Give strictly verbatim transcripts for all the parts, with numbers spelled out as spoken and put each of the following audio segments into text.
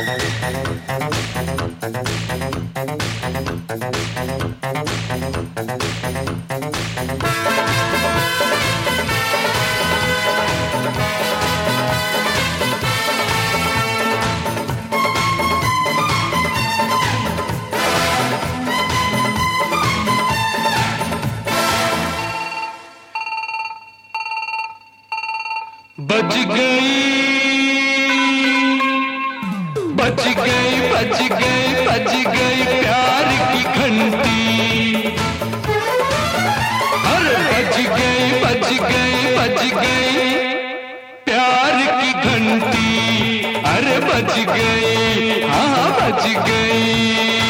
बज गई बज गई बज गई बज गई प्यार की घंटी। अरे बज गई बज गई बज गई प्यार की घंटी। अरे बज गई हाँ बज गई।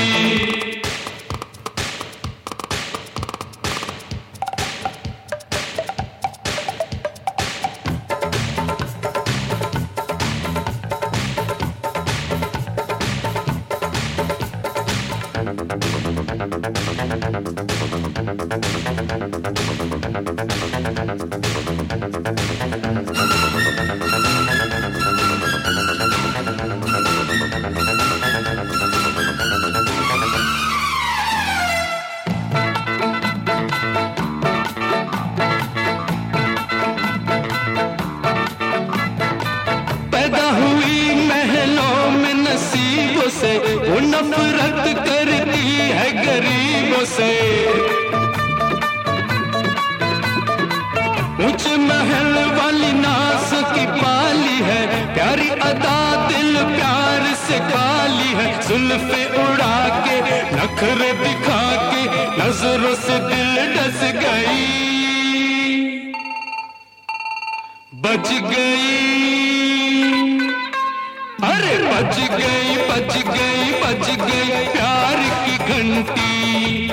पैदा हुई महलों में नसीबों से, वो नफरत करती है गरीबों से। ऊंचे महल वाली नास की पाली है, प्यारी अदा दिल प्यार से खाली है। जुल्फे उड़ा के नखरे दिखा के नजरों से दिल डस गई। बज गई अरे बज गई बज गई बज गई प्यार की घंटी।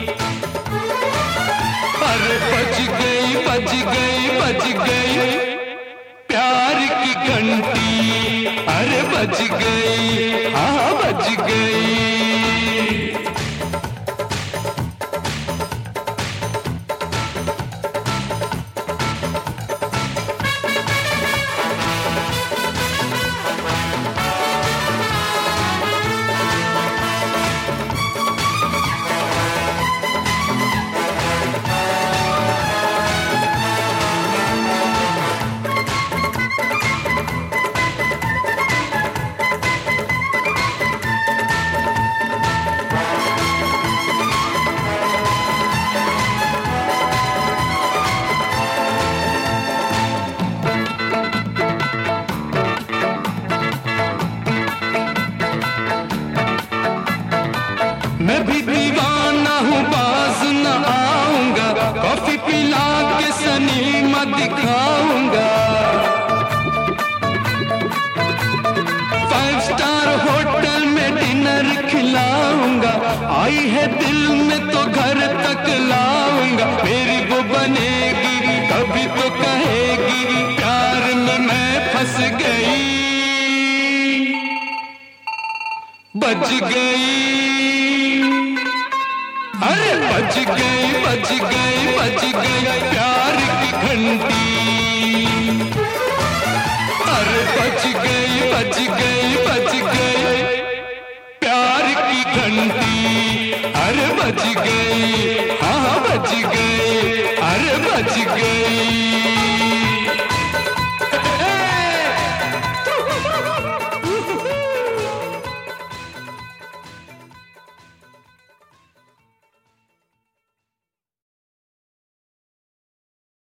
अरे बज गई बज गई बज गई प्यार की घंटी। अरे बज गई हाँ बज गई। मैं भी दीवाना हूँ बाज न आऊंगा, कॉफी पिला के सनीमा दिखाऊंगा। फाइव स्टार होटल में डिनर खिलाऊंगा, आई है दिल में तो घर तक लाऊंगा। मेरी वो बनेगी कभी तो कहेगी प्यार में मैं फंस गई। बज गई अरे बज गई बज गई बज गई प्यार की घंटी। अरे बज गई बज गई बज गई प्यार की घंटी। अरे बज